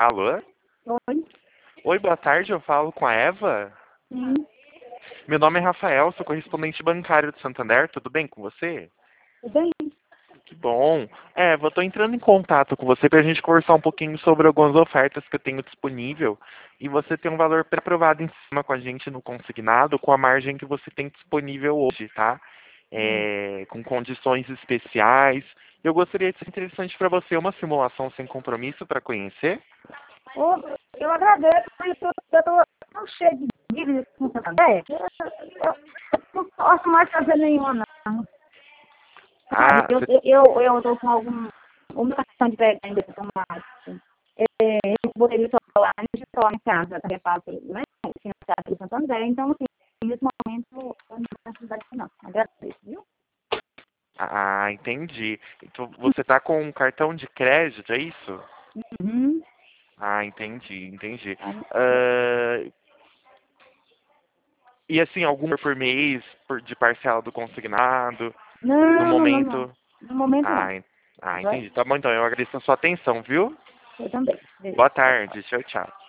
Alô? Oi? Oi, boa tarde, eu falo com a Eva. Sim, Meu nome é Rafael, sou correspondente bancário do Santander, tudo bem com você? tudo bem? Que bom. Eva, eu tô entrando em contato com você pra gente conversar um pouquinho sobre algumas ofertas que eu tenho disponível e você tem um valor pré-aprovado em cima com a gente no consignado com a margem que você tem disponível hoje, tá? Com condições especiais. Eu gostaria de ser interessante para você uma simulação sem compromisso para conhecer. Ô, eu agradeço, mas eu tô tão cheio de dívidas com o Santander. Eu não posso mais fazer nenhuma, não. Sabe, Ah, você eu tô com uma cartão de crédito ainda automático. Eu botei o celular, em casa, também pago, né? Financiado pelo Santander. Então, assim, nesse momento, eu não tenho necessidade disso, não. Agradeço, viu? entendi. Então, você tá com um cartão de crédito, é isso? Uhum. Entendi. Ah, Ah, e assim, algum por mês de parcela do consignado? No não. momento. No momento, não. Ah, Tá bem? entendi. Tá bom, então. Eu agradeço a sua atenção, viu? Eu também. Boa Beleza. tarde. Tchau, tchau.